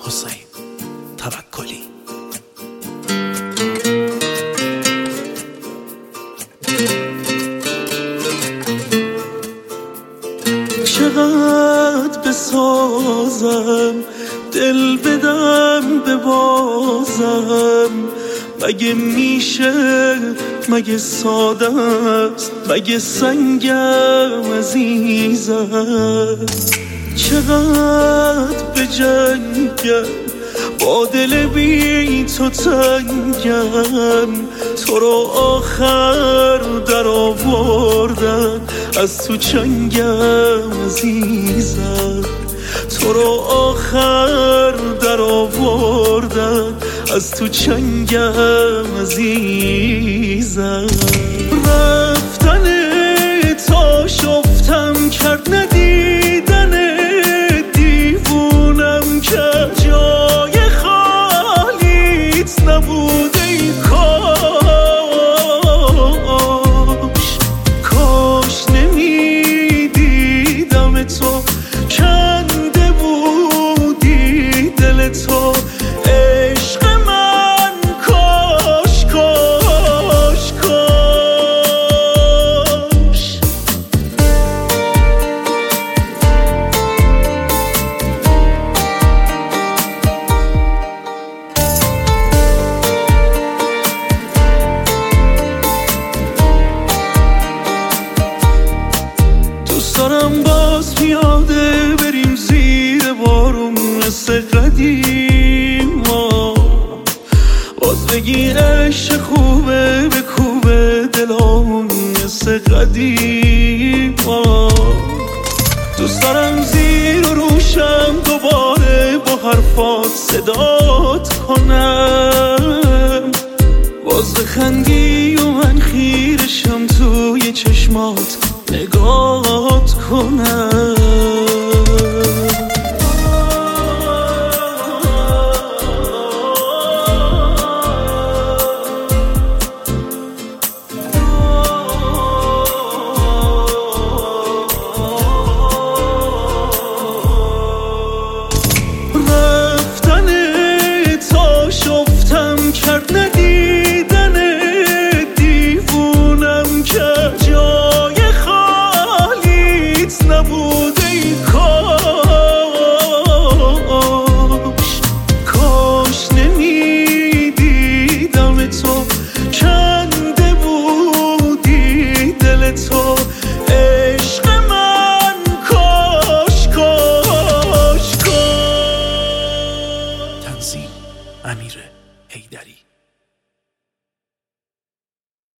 حسین توکلی. چقدر بسازم دل بدم ببازم، مگه میشه، مگه ساده است، مگه سنگم عزیزم. چقدر بجنگم با دل بی تو تنگم، تو رو آخر در آوردن از تو چنگم عزیزم. تو رو آخر در آوردن از تو چنگم عزیزم. رفتن تا شفتم کرد ندیدن، دیوونم که جای خالیت نبوده. ای کاش نمیدیدم تو، کنده بودی دل تو. عشق من کاش کاش کاش. دوست دارم باز پیاده بریم زیر بارون مثل قدیما، باز بگی عشق خوبه بکوبه دلامون مثل قدیما. دوست دارم زیر و روشم دوباره با حرفات صدات کنم، باز بخندی و من خیرشم توی چشمات نگات کنم. رفتن تا شفتم کرد ندیدن، دیوونم که جای خالیت نبوده. ای کاش نمیدیدم تو، کنده بودی دل تو. عشق من کاش کاش کاش. تنظیم امیر حیدری.